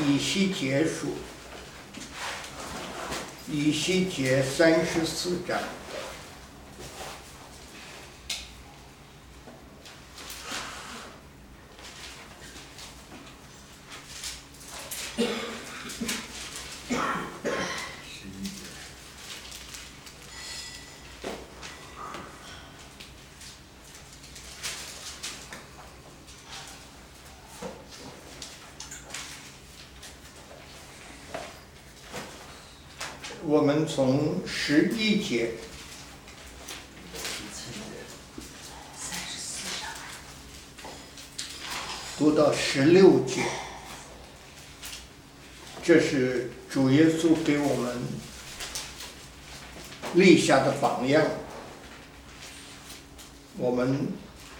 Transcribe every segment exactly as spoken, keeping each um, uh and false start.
以西结书，以西结三十四章。我们从十一节读到十六节，这是主耶稣给我们立下的榜样，我们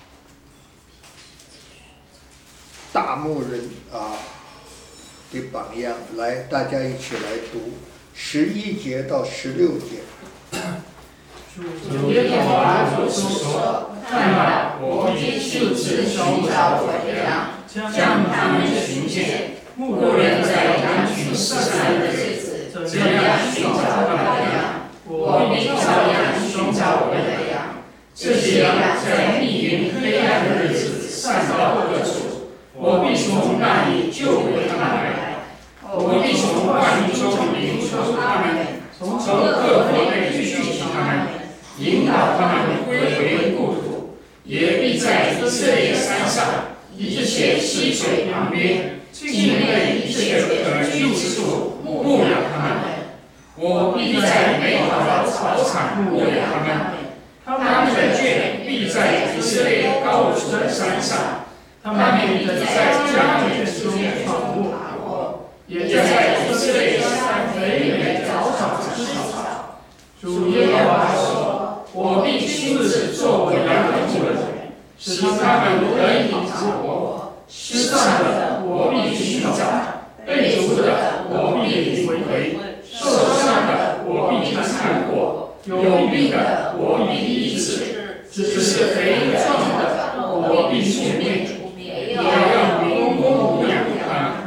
大牧人啊的榜样，来，大家一起来读十一节到十六节。 主耶和华如此说：看吧，我必亲自寻找我的羊，将他们寻见。牧人在羊群四散的日子，这样寻找我的羊，我必照样寻找我的羊。这些羊在密云黑暗的日子散到各处，我必从那里救回他们来。我必从万民中领出他们，从各国内聚集他们，引导他们归回故土，也必在以色列山上一切溪水旁边，境内一切可居之处牧养他们。我必在美好的草场牧养他们，他们的圈必在以色列高处的山上，他们必在迦南之间放牧，也在以色列山肥美的草场吃草。主耶和华说：我必亲自做我羊的牧人，使他们得以掌握。失丧的我必寻找，被逐的我必领回，受伤的我必看过，有病的我必医治，只是肥壮的我必除灭，也要公公牧养他们。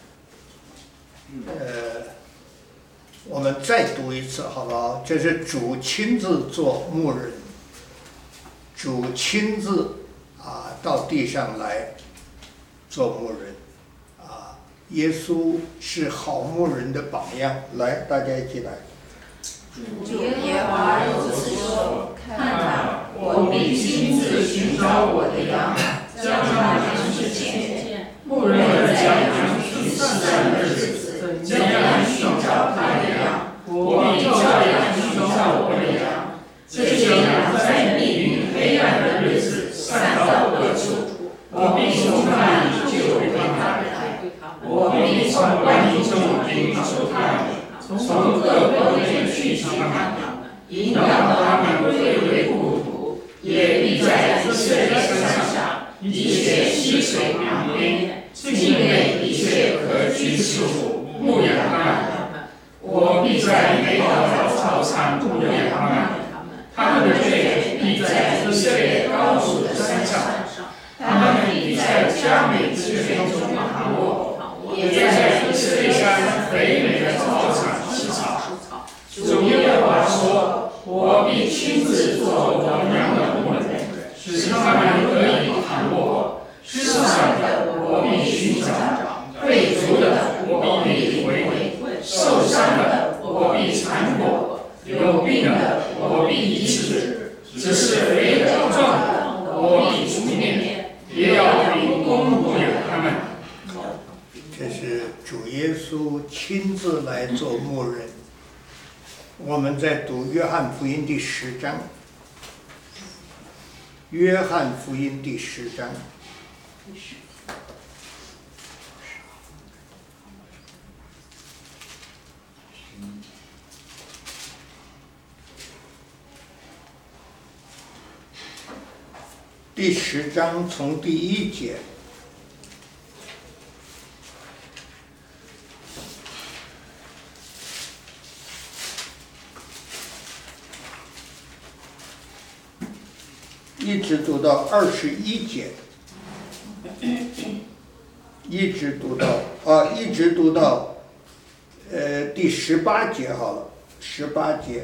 呃，我们再读一次好不好？这是主亲自做牧人，主亲自啊到地上来做牧人啊。耶稣是好牧人的榜样，来，大家一起来。 主耶和华如此说：看吧，我必亲自寻找我的羊，将他们寻见。牧人在羊群四散的日子，怎样寻找他的羊，我必照样寻找我的羊。这些羊在密云黑暗的日子散到各处，我必从那里救回他们来。我必从万民中领出他们，从各国内聚集他们，引导他们归回故土，也必在以色列山上一切溪水旁边，境内一切可居之处牧养他们。我必在美好的草场牧养他们，他们的圈必在以色列高处的山上，他们必在佳美之圈中躺卧，也在以色列山肥美的草场吃草。主耶和华说：我必亲自做我羊的牧人，使他们得以躺卧。失丧的我必寻找，被逐的我必领回，受伤的我必缠裹，有病的我必医治，只是肥的壮的我必除灭，也要秉公牧养他们。 这是主耶稣亲自来做牧人。我们在读约翰福音第十章，约翰福音第十章。第十章从第一节。一直读到二十一节，一直读到啊，一直读到呃第十八节好了，十八节，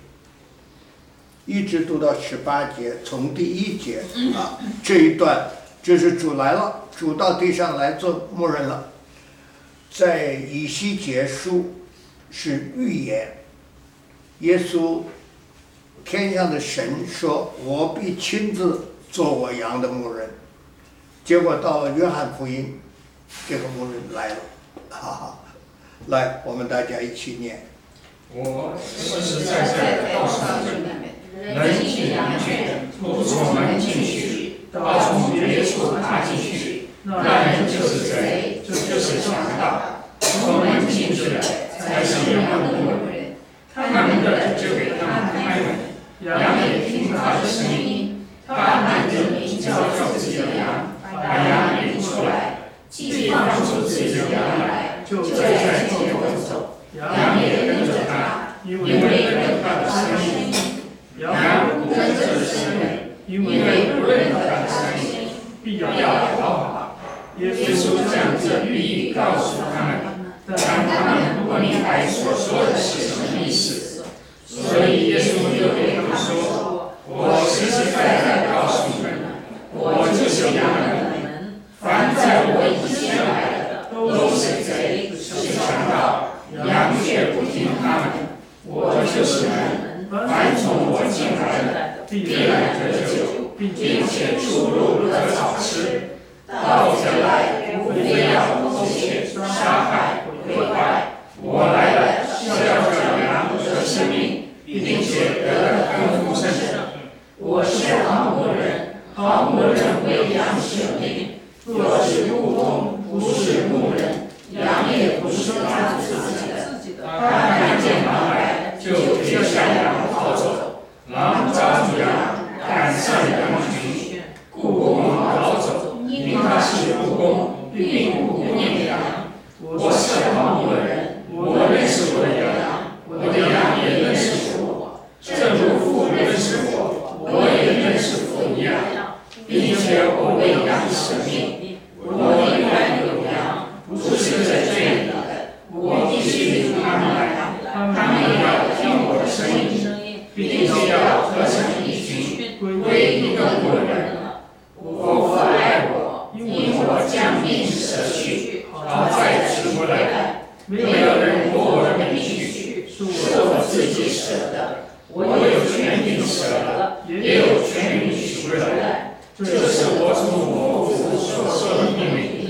一直读到十八节，从第一节啊这一段就是主来了，主到地上来做牧人了。在以西结书是预言，耶稣天上的神说：“我必亲自做我羊的牧人。”结果到了约翰福音，这个牧人来了，哈哈！来，我们大家一起念。 我实实在在地告诉你们，人进羊圈，不从门进去，倒从别处爬进去，那人就是贼，就是强盗。从门进去的才是羊的牧人，他们的就给他们开门，羊也听他的声音，他按着名叫住自己的羊，把羊领出来，既放出自己的羊来，就在前头走，羊也跟着他，因为认他的声音。羊不跟着生人，因为不认他的声音，必要逃跑。耶稣将这寓意告诉他们，但他们不明白所说的是什么意思。所以耶稣又对他们说：“我实实在在告诉你们，我就是羊的门。凡在我以先来的，都是贼，是强盗，羊却不听他们。我就是门，凡从我进来的，必然得救，并且出入得草吃。盗贼来，无非要偷窃、杀害、毁坏。我来了，是要叫羊得生命，并且得的更丰盛。我是好牧人，好牧人为羊舍命。若是不公，不是牧人，羊也不是他自己的。他看见狼来，就撇下羊逃走。狼抓住羊，赶上羊群，故宫逃走，因他是不公，并不顾养羊。我是好牧人，我认识我的羊，我的羊也认识我，正如父认识我，我也认识父一样，并且我为羊舍命。我另外有羊，不是在这里的，我必须领他们来，他们要听我的声音，并且要合成一群，归一个牧人。我父爱我，因我将命舍去，好再取回来。没有人夺我的命去，是我自己舍的。我有权柄舍了，也有权柄取回来。这是我从我父所受的命令。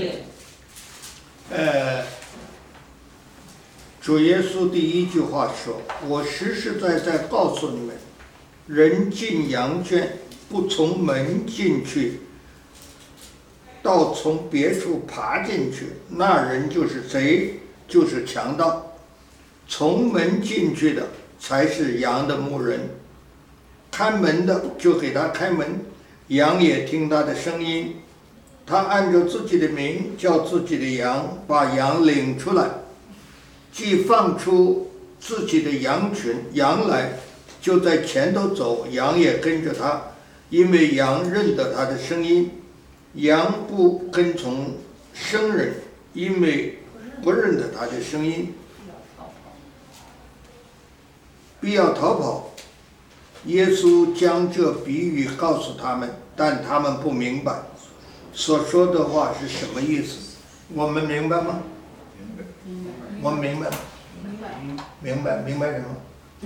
呃，主耶稣第一句话说：“我实实在在告诉你们，人进羊圈，不从门进去，倒从别处爬进去，那人就是贼，就是强盗。从门进去的才是羊的牧人，看门的就给他开门，羊也听他的声音。他按照自己的名叫自己的羊，把羊领出来，既放出自己的羊群，羊来就在前头走，羊也跟着他，因为羊认得他的声音。羊不跟从生人，因为不认得他的声音，必要逃跑。耶稣将这比喻告诉他们，但他们不明白所说的话是什么意思。我们明白吗？我们明白吗？明白明白什么？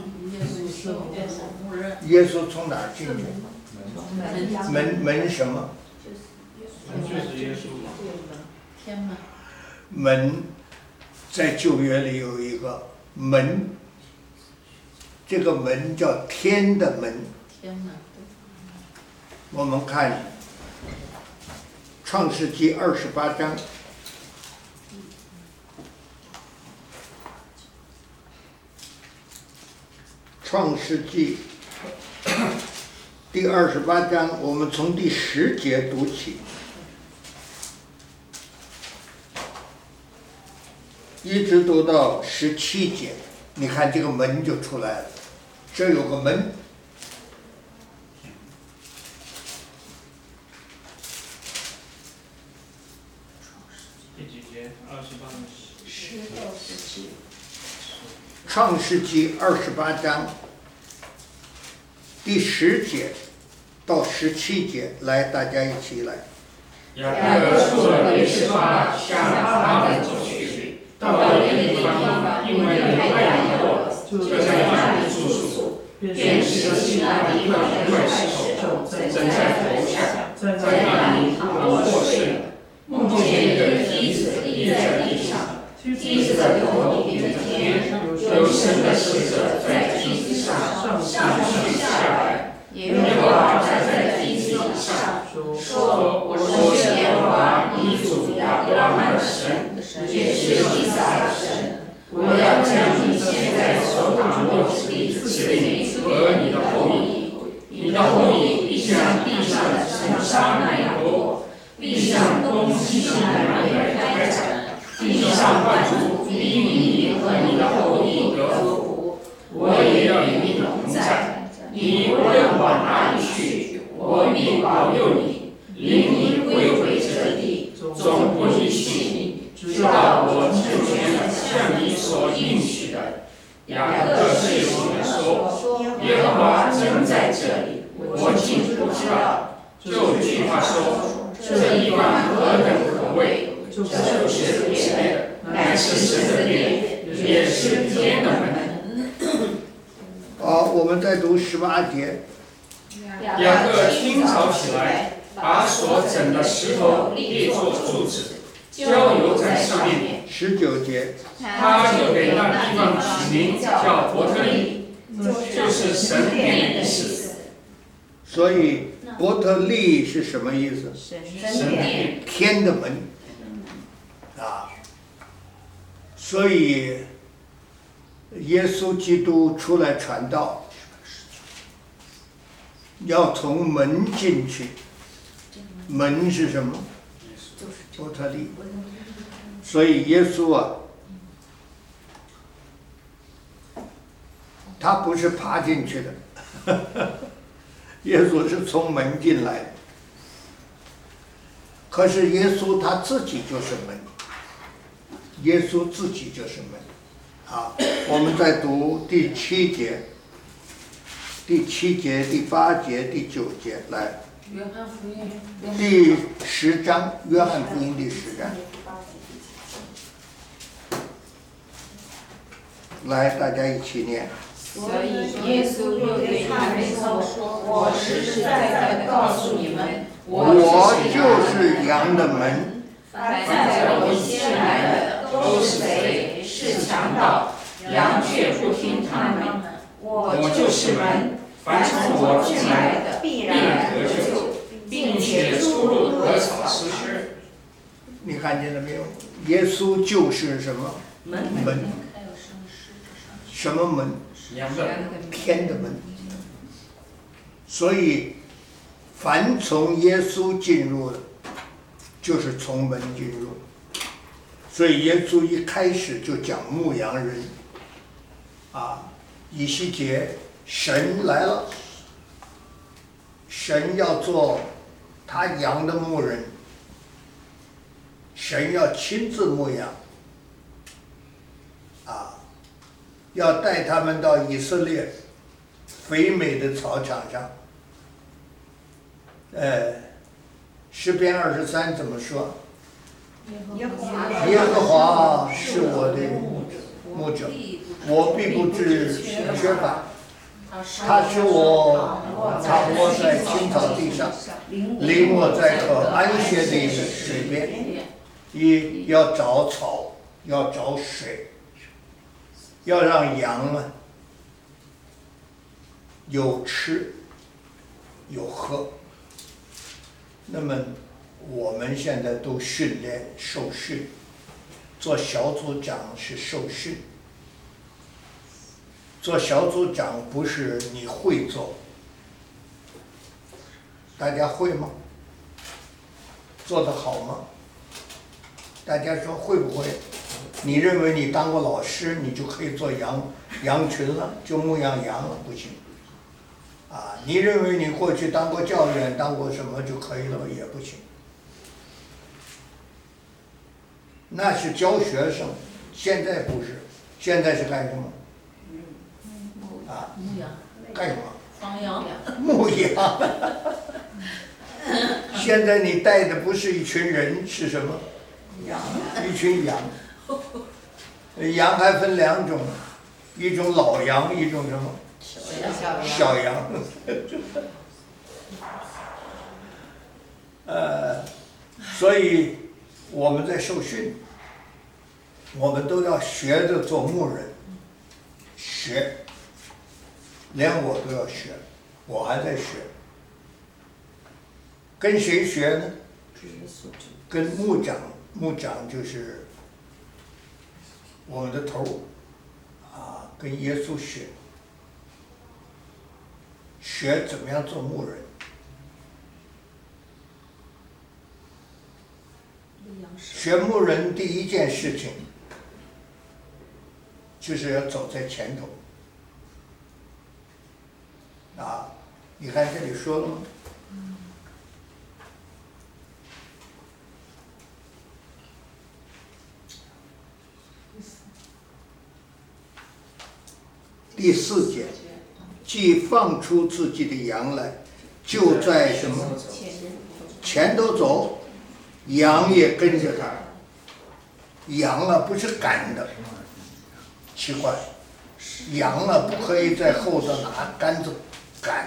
耶稣从哪儿进去？门门什么？ 门就是耶稣嘛。 天门。 门在旧约里有一个门，这个门叫天的门。 天门。 我们看创世纪二十八章。创世纪第二十八章，我们从第十节读起，一直读到十七节。你看这个门就出来了，这有个门。 第几节？二十八。 创世纪二十八章第十节到十七节，来，大家一起来。 雅各出了别是巴，向他们走去，到了一个地方，因为太阳以后，就在那里住宿，便拾起那地方一块石头，枕在头下，在那里躺卧睡了。梦见一个梯子立在地上，梯子的头顶着天，有神的使者在梯子上上去下来。耶和华站在梯子以上，说：“我是耶和华你祖亚伯拉罕的神，也是以撒的神。我要将你现在所躺卧之地赐给你和你的后裔，你的后裔必像地上的尘沙那样多，必向东西南北开展，地上万族必因你和你的后裔得福。我也要与你同在。你无论往哪里去，我必保佑你，领你归回这地，总不离弃你，直到我成全了向你所应许的。”雅各对我们说：“耶和华真在这里，我竟不知道。”就句话说：“这地方何等可畏！这不是别的，乃是神的殿，也是天的门。” 好，我们再读十八节。 雅各清早起来，把所整的石头列作柱子，浇油在上面。 十九节， 他就给那地方起名叫伯特利，就是神殿的意思。 所以伯特利是什么意思？ 神殿， 天的门啊。所以耶稣基督出来传道，要从门进去。门是什么？伯特利。所以耶稣啊，他不是爬进去的，耶稣是从门进来的。可是耶稣他自己就是门，耶稣自己就是门。好，我们再读第七节、第七节、第八节、第九节，来。 约翰福音第十章，约翰福音第十章。来，大家一起念。 所以耶稣又对他们说：“我实实在在的告诉你们， 我就是羊的门。 凡在我先来的都是贼，是强盗，羊却不听他们。我就是门，凡从我进来的必然得救，并且出入得草吃。” 你看见了没有？耶稣就是什么？ 门。 门。什么门？ 羊的天的门。所以，凡从耶稣进入的，就是从门进入。所以耶稣一开始就讲牧羊人，啊，以西结，神来了，神要做他羊的牧人，神要亲自牧羊，啊，要带他们到以色列肥美的草场上。呃，诗篇二十三怎么说？ 耶和华耶和华是我的牧者，我必不致缺乏。他使我躺卧在青草地上，领我在可安歇的水边。一要找草，要找水，要让羊啊有吃有喝。那么我们现在都训练受训，做小组长是受训。做小组长不是你会做，大家会吗？做得好吗？大家说会不会？你认为你当过老师，你就可以做羊羊群了，就牧养羊了？不行。啊，你认为你过去当过教员，当过什么就可以了？也不行。那是教学生，现在不是，现在是干什么？ 啊， 牧羊， 干什么？ 放羊， 牧羊。现在你带的不是一群人，是什么？ 羊， 一群羊。羊还分两种，一种老羊，一种什么？小羊。呃，所以我们在受训，我们都要学着做牧人，学，连我都要学，我还在学。跟谁学呢？跟牧长，牧长就是我们的头啊，跟耶稣学，学怎么样做牧人。学牧人第一件事情，就是要走在前头。啊，你看这里说了吗？第四节，既放出自己的羊来，就在什么前头走，羊也跟着他。羊啊，不是赶的，奇怪，羊啊不可以在后头拿杆子赶。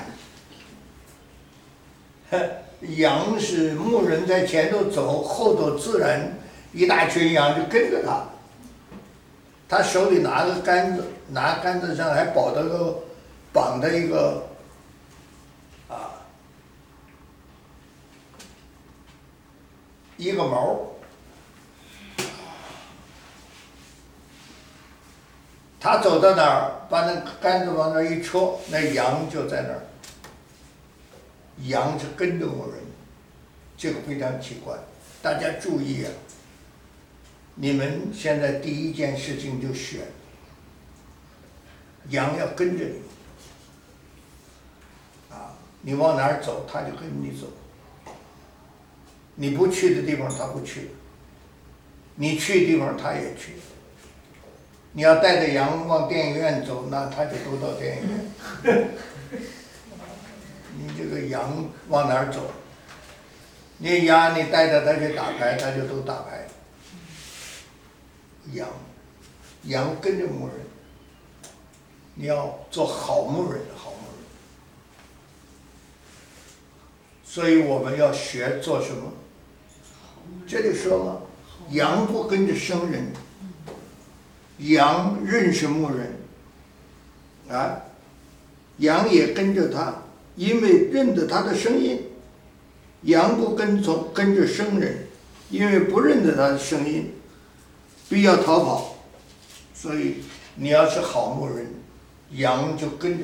羊是牧人在前头走，后头自然一大群羊就跟着他。他手里拿个杆子，拿杆子上还绑着个绑的一个啊一个毛。他走到哪儿，把那杆子往那儿一戳，那羊就在那儿。羊是跟着牧人，这个非常奇怪。大家注意啊！你们现在第一件事情就学，羊要跟着你，啊，你往哪儿走，它就跟你走。你不去的地方，它不去；你去的地方，它也去。你要带着羊往电影院走，那它就都到电影院。你这个羊往哪儿走？你羊你带着它去打牌，它就都打牌。羊，羊跟着牧人，你要做好牧人，好牧人。所以我们要学做什么？这里说了，羊不跟着生人，羊认识牧人，啊，羊也跟着他，因为认得他的声音。羊不跟从跟着生人，因为不认得他的声音。必要逃跑，所以你要是好牧人，羊就跟着。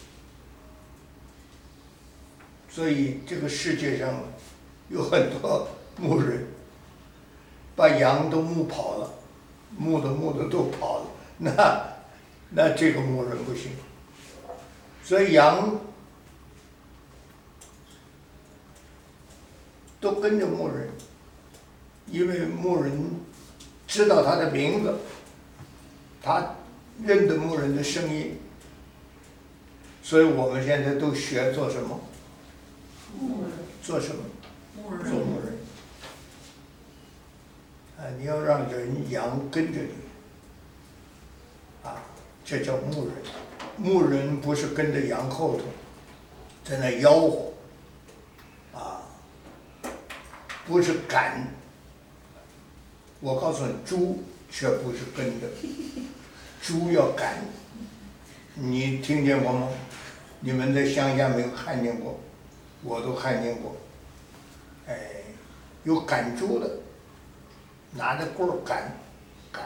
所以这个世界上有很多牧人，把羊都牧跑了，牧的牧的都跑了，那那这个牧人不行。所以羊都跟着牧人，因为牧人知道他的名字，他认得牧人的声音，所以我们现在都学做什么？ 牧人。 做什么？ 牧人。 做牧人。啊，你要让人羊跟着你，啊，这叫牧人。牧人不是跟着羊后头，在那吆喝，啊，不是赶。我告诉你，猪却不是跟着，猪要赶。你听见过吗？你们在乡下没有看见过？我都看见过。哎，有赶猪的，拿着棍儿赶，赶。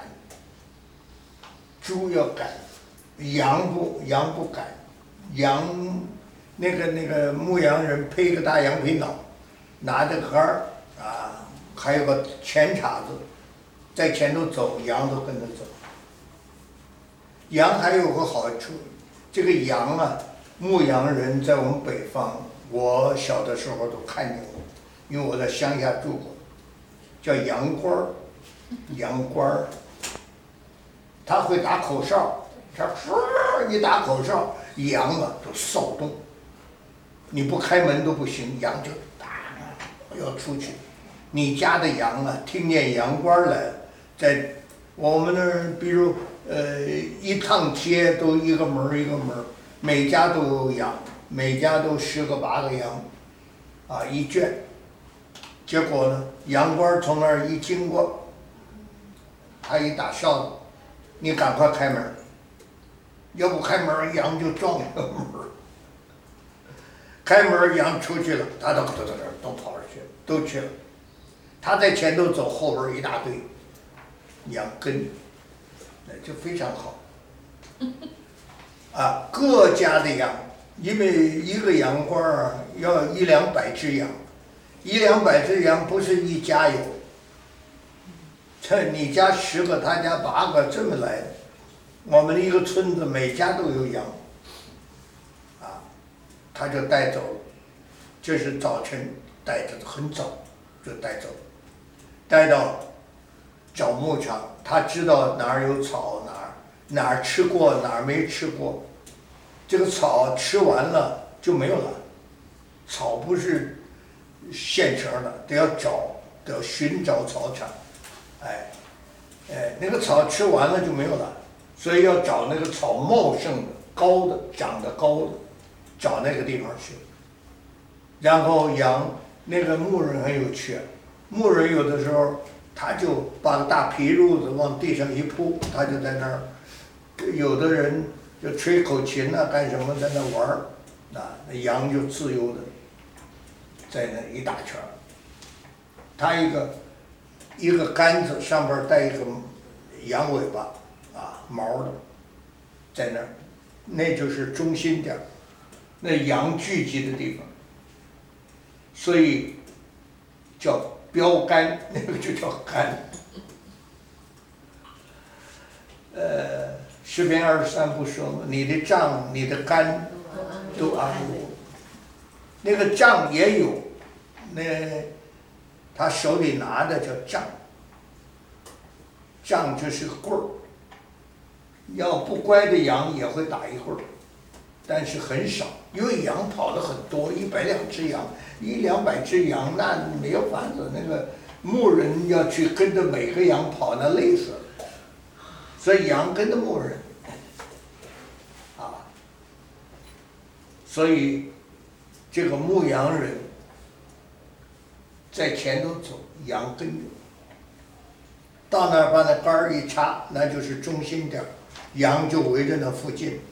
猪要赶，羊不，羊不赶，羊那个那个牧羊人配个大羊皮袄，拿着杆儿啊，还有个前叉子。在前头走，羊都跟着走。羊还有个好处，这个羊啊，牧羊人在我们北方，我小的时候都看见过，因为我在乡下住过，叫羊倌儿，羊倌儿，他会打口哨，他说你打口哨， 羊啊都骚动，你不开门都不行，羊就啊要出去。你家的羊啊，听见羊倌来了，在我们那儿，比如呃一趟街都一个门一个门，每家都有羊，每家都十个八个羊，啊一圈。结果呢，羊倌从那儿一经过，他一打哨子，你赶快开门，要不开门羊就撞那个门。开门羊出去了，他都都都都跑出去，都去了。他在前头走，后边一大堆羊跟，那就非常好。啊，各家的羊，因为一个羊倌啊要一两百只羊，一两百只羊不是一家有，这你家十个，他家八个，这么来的。我们一个村子每家都有羊，啊，他就带走了，就是早晨带着，很早就带走了。带到找牧场，他知道哪儿有草，哪儿哪儿吃过，哪儿没吃过。这个草吃完了就没有了，草不是现成的，得要找，得要寻找草场。哎，哎，那个草吃完了就没有了，所以要找那个草茂盛的、高的、长得高的，找那个地方去。然后羊，那个牧人很有趣。牧人有的时候，他就把个大皮褥子往地上一铺，他就在那儿。有的人就吹口琴啊，干什么在那玩儿，啊，那羊就自由的在那一大圈儿。他一个一个杆子上边带一个羊尾巴，啊，毛的，在那儿，那就是中心点儿，那羊聚集的地方，所以叫标杆，那个就叫杆。呃，诗篇二十三不说吗？你的杖、你的竿都安慰我。那个杖也有，那他手里拿的叫杖，杖就是个棍儿。要不乖的羊也会打一会儿，但是很少，因为羊跑得很多，一百两只羊，一两百只羊，那没有法子。那个牧人要去跟着每个羊跑，那累死了。所以羊跟着牧人，啊，所以这个牧羊人在前头走，羊跟着。到那儿把那杆儿一插，那就是中心点儿。羊就围着那附近，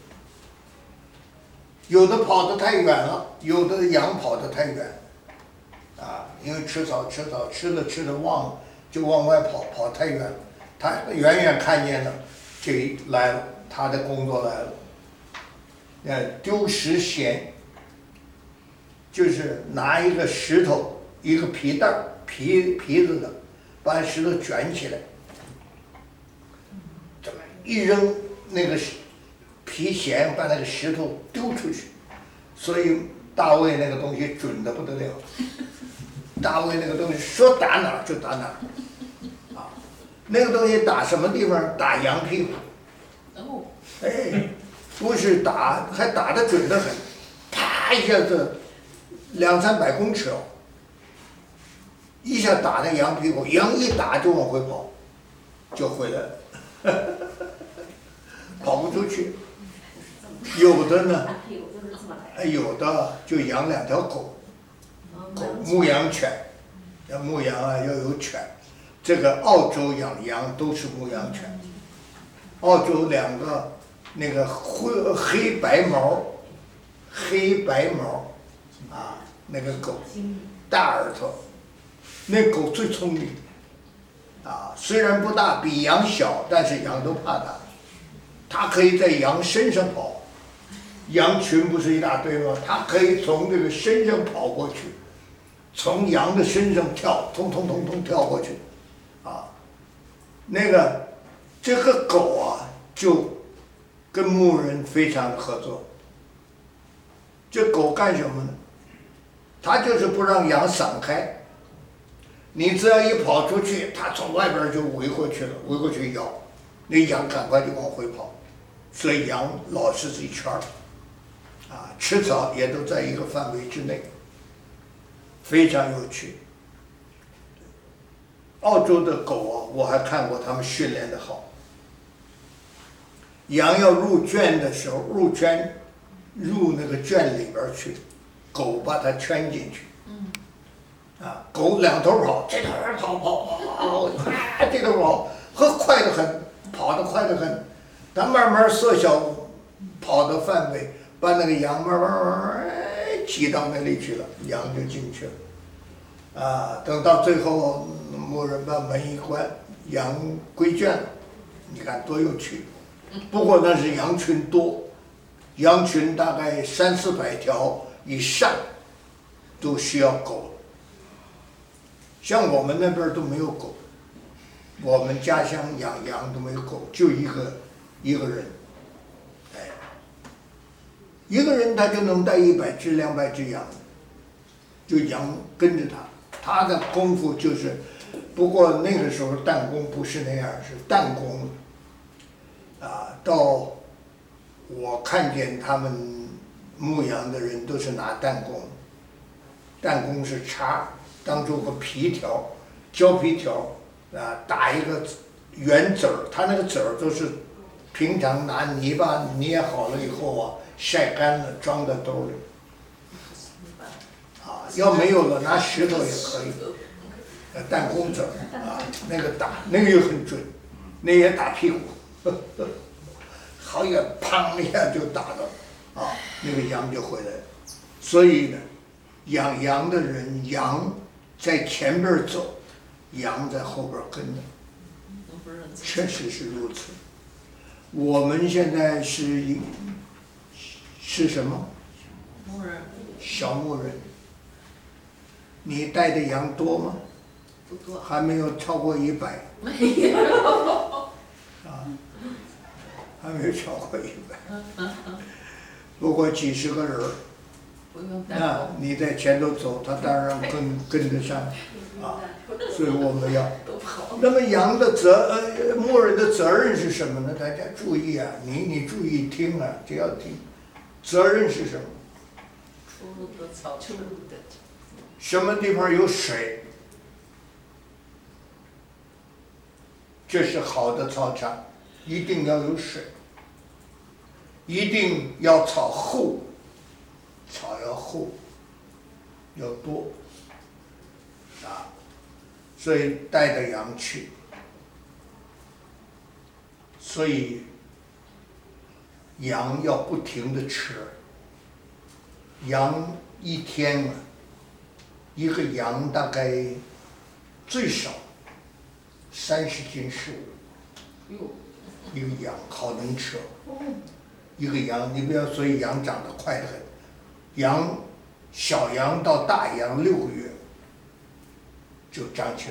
有的跑得太远了，有的羊跑得太远，啊，因为吃草吃草吃着吃着忘了，就往外跑，跑太远了，他远远看见了，这来了，他的工作来了，呃，丢石衔，就是拿一个石头，一个皮袋儿，皮皮子的，把石头卷起来，这么一扔。那个皮弦把那个石头丢出去，所以大卫那个东西准得不得了。大卫那个东西说打哪儿就打哪儿，啊，那个东西打什么地方？打羊屁股。哦。哎，不是打，还打得准得很，啪一下子两三百公尺哦，一下打那羊屁股，羊一打就往回跑，就回来了。跑不出去，有的呢，有的就养两条狗，狗牧羊犬，要牧羊啊要有犬，这个澳洲养羊都是牧羊犬，澳洲两个那个灰黑白毛，黑白毛，啊那个狗，大耳朵，那狗最聪明，啊虽然不大，比羊小，但是羊都怕它。它可以在羊身上跑，羊群不是一大堆吗？它可以从这个身上跑过去，从羊的身上跳，通通通通跳过去，啊，那个这个狗啊，就跟牧人非常的合作。这狗干什么呢？它就是不让羊散开，你只要一跑出去，它从外边就围过去了，围过去咬，那羊赶快就往回跑。所以羊老是这一圈儿， 啊，吃草也都在一个范围之内，非常有趣。澳洲的狗啊，我还看过他们训练的好。羊要入圈的时候，入圈，入那个圈里边去，狗把它圈进去。啊，狗两头跑，这头跑跑跑跑，啊，这头跑，和快得很，跑得快得很。它慢慢缩小跑的范围，把那个羊慢慢慢慢挤到那里去了，羊就进去了。啊，等到最后牧人把门一关，羊归圈了。你看多有趣！不过那是羊群多，羊群大概三四百条以上，都需要狗。像我们那边都没有狗，我们家乡养羊都没有狗，就一个一个人，哎，一个人他就能带一百只两百只羊，就羊跟着他，他的功夫就是，不过那个时候弹弓不是那样，是弹弓，啊，到我看见他们牧羊的人都是拿弹弓，弹弓是插。当做个皮条，胶皮条，啊，打一个圆籽儿，它那个籽儿都是平常拿泥巴捏好了以后啊，晒干了装在兜里。啊，要没有了拿石头也可以，呃，弹弓子儿啊，那个打那个又很准，那也打屁股，呵呵好一个砰一下就打到，啊，那个羊就回来了。所以呢，养羊的人羊。在前边走，羊在后边跟着，确实是如此。我们现在是是什么？ 牧人。 小牧人。你带的羊多吗？ 不多。 还没有超过一百。 没有。 啊，还没有超过一百。不过几十个人儿。那你在前头走，他当然跟跟得上，啊，所以我们要。那么羊的责呃牧人的责任是什么呢？大家注意啊，你你注意听啊，只要听，责任是什么？ 出入的草出入的。 什么地方有水，这是好的草场，一定要有水，一定要草厚。草要厚，要多，啊，所以带着羊去，所以羊要不停的吃，羊一天啊，一个羊大概最少三十斤食物，一个羊好能吃，一个羊，你不要，所以羊长得快得很。羊，小羊到大羊六个月就长起来，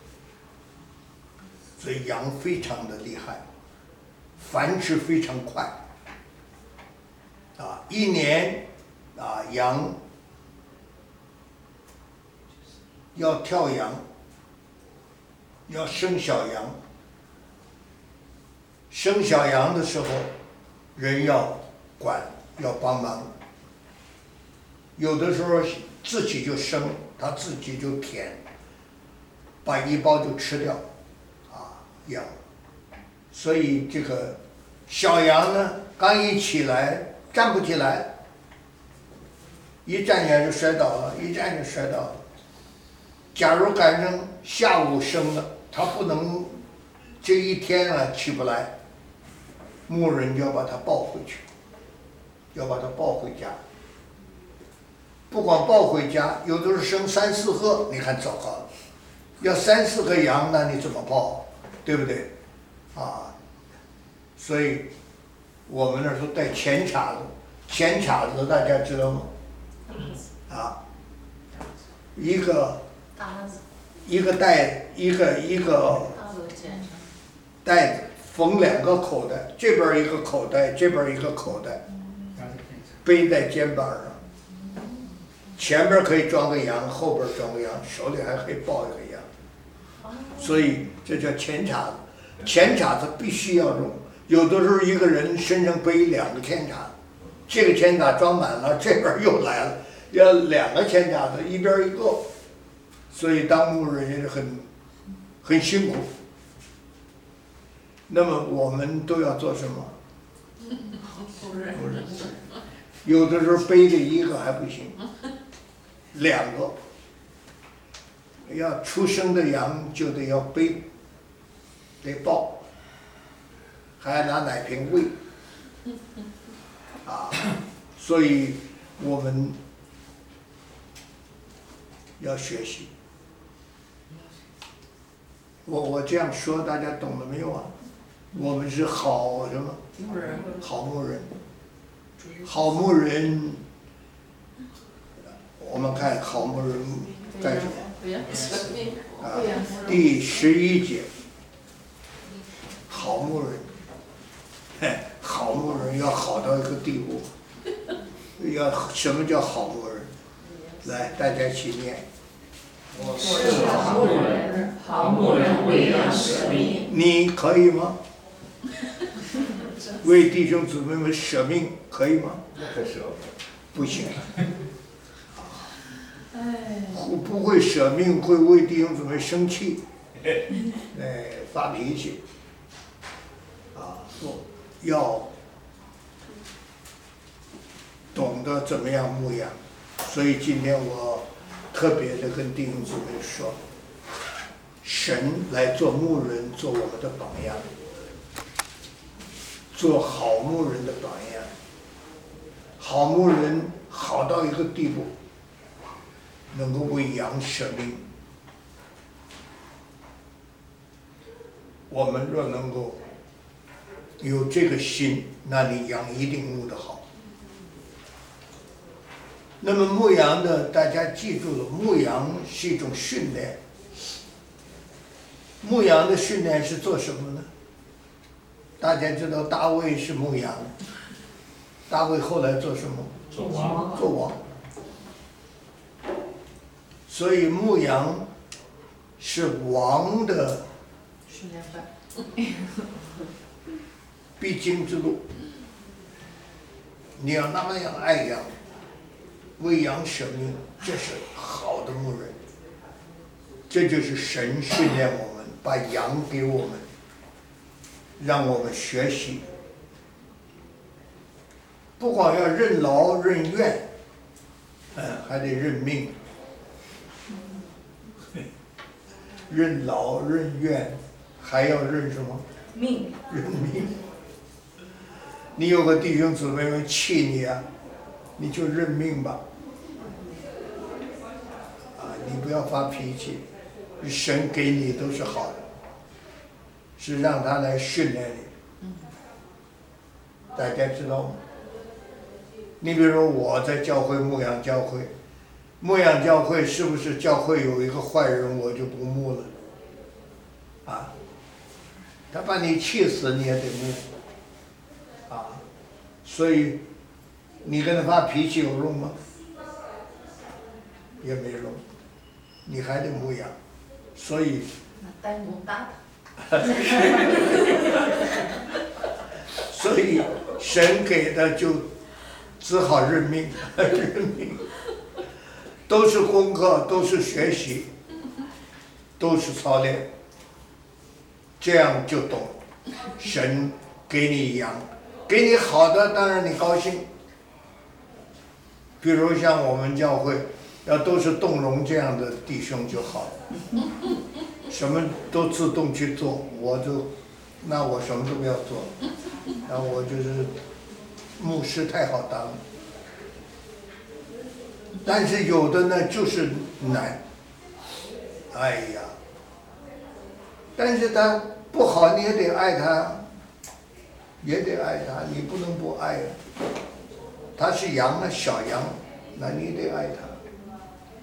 所以羊非常的厉害，繁殖非常快。啊，一年啊羊要跳羊，要生小羊，生小羊的时候，人要管，要帮忙。有的时候自己就生，它自己就舔，把一包就吃掉，啊，羊。所以这个小羊呢，刚一起来站不起来，一站起来就摔倒了，一站就摔倒了。假如赶上下午生了，它不能这一天啊起不来，牧人就要把它抱回去，要把它抱回家。不光抱回家，有的是生三四个，你看糟糕了。要三四个羊，那你怎么抱？对不对？啊，所以我们那时候带前茬子，前茬子大家知道吗？啊，一个一个袋，一个一个袋子缝两个口袋，这边一个口袋，这边一个口袋，背在肩膀上。前边可以装个羊，后边装个羊，手里还可以抱一个羊，所以这叫前茬子。前茬子必须要用，有的时候一个人身上背两个前茬子， 这个铅卡装满了，这边又来了，要两个铅卡的，一边一个，所以当牧人也是很很辛苦。那么我们都要做什么？ 牧人， 有的时候背着一个还不行，两个。要出生的羊就得要背，得抱，还要拿奶瓶喂，啊，所以我们要学习。我我这样说大家懂了没有啊？我们是好什么？ 牧人， 好牧人，好牧人。我们看好牧人干什么？啊，第十一节，好牧人，嘿，好牧人要好到一个地步，要什么叫好牧人？来，大家一起念。 我是好牧人，好牧人为羊舍命。 你可以吗？为弟兄姊妹们舍命可以吗？不行。不会舍命，会为弟兄姊妹生气，哎，发脾气，啊，不要懂得怎么样牧养。所以今天我特别的跟弟兄姊妹说，神来做牧人，做我们的榜样，做好牧人的榜样。好牧人好到一个地步，能够为羊舍命。我们若能够有这个心，那你羊一定牧得好。那么牧羊的，大家记住了，牧羊是一种训练。牧羊的训练是做什么呢？大家知道大卫是牧羊，大卫后来做什么？ 做王。 做王。所以牧羊是王的训练班， 必经之路。你要那么样爱羊，为羊舍命，这是好的牧人。这就是神训练我们，把羊给我们，让我们学习。不光要任劳任怨，嗯，还得认命。任劳任怨，还要认什么？ 命。 认命。你有个弟兄姊妹们气你啊，你就认命吧。啊，你不要发脾气，神给你都是好的，是让他来训练你。大家知道吗？你比如说我在教会牧养教会。牧养教会是不是教会有一个坏人我就不牧了？啊，他把你气死你也得牧，啊，所以你跟他发脾气有用吗？也没用，你还得牧养，所以。 那呆萌打他。 所以神给的就只好认命，认命。都是功课，都是学习，都是操练，这样就懂。神给你羊，给你好的，当然你高兴。比如像我们教会，要都是动容这样的弟兄就好了，什么都自动去做，我就，那我什么都不要做，那我就是牧师太好当了。但是有的呢就是难，哎呀，但是他不好你也得爱他，也得爱他，你不能不爱啊。他是羊啊，小羊，那你得爱他。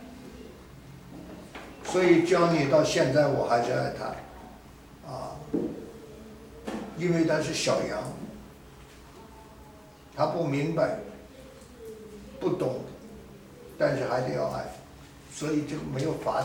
所以教你到现在我还是爱他，啊，因为他是小羊，他不明白，不懂。但是还得要爱，所以这个没有法子。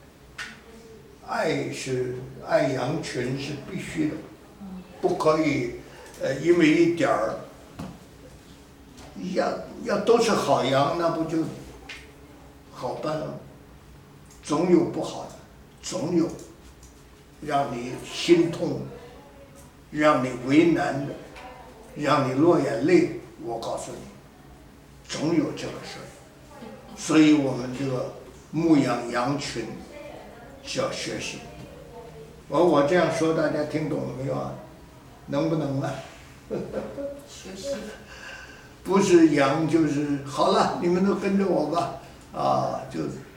爱是爱羊群是必须的，不可以，呃，因为一点儿要要都是好羊，那不就好办了吗？总有不好的，总有让你心痛、让你为难的、让你落眼泪。我告诉你，总有这个事儿。所以我们这个牧养羊群需要学习。我我这样说，大家听懂了没有啊？能不能啊？ 学习。 不是羊就是好了，你们都跟着我吧，啊，就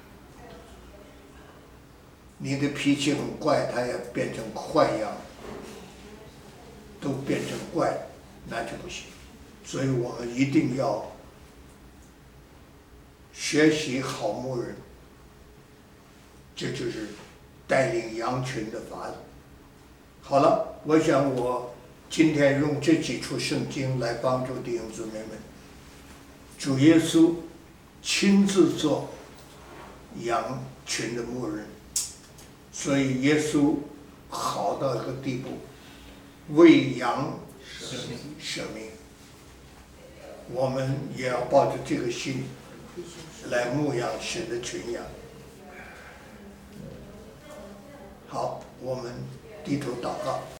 你的脾气很怪，它也变成坏羊，都变成怪，那就不行。所以我们一定要学习好牧人，这就是带领羊群的法子。好了，我想我今天用这几处圣经来帮助弟兄姊妹们。主耶稣亲自做羊群的牧人，所以耶稣好到一个地步，为羊舍命。我们也要抱着这个心来牧养神的群羊。好，我们低头祷告。